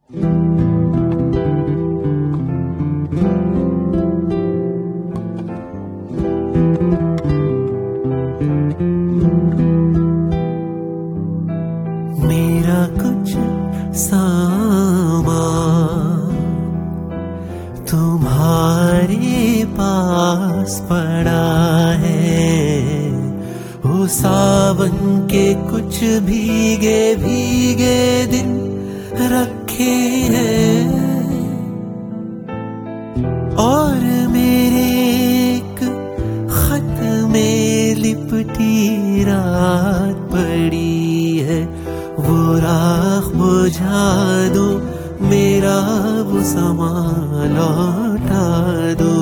मेरा कुछ सामान तुम्हारे पास पड़ा है, वो सावन के कुछ भीगे भीगे दिन रखे हैं, और मेरे एक खत में लिपटी रात पड़ी है, वो राख बुझा दो, मेरा वो समा लौटा दो,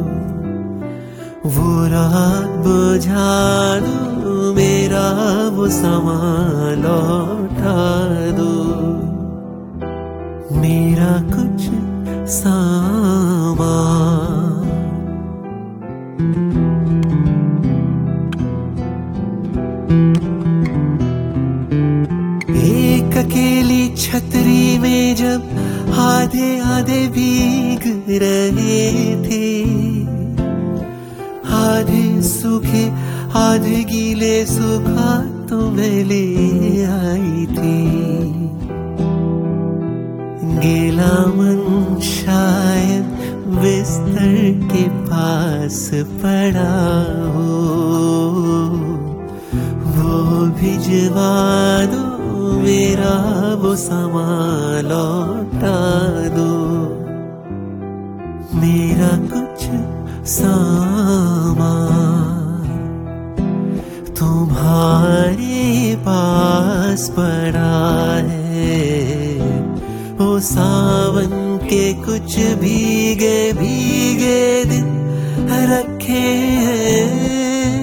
वो रात बुझा दो, मेरा वो समा लौटा दो, मेरा कुछ सामान। एक अकेली छतरी में जब आधे आधे भीग रहे थे, आधे सूखे आधे गीले, सूखा तो मैं ले आई थी, गीला मन शायद बिस्तर के पास पड़ा हो, वो भिजवा दो, मेरा वो समा लौटा दो, मेरा कुछ सामान तुम्हारे पास पड़ा है, वो सावन के कुछ भीगे भीगे दिन रखे हैं,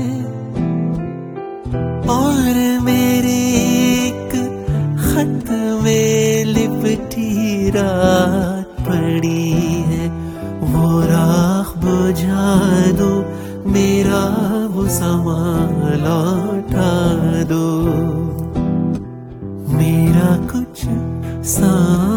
और मेरे एक खत में लिपटी रात पड़ी है, वो राख बुझा दो, मेरा वो समा लौटा दो, मेरा कुछ सा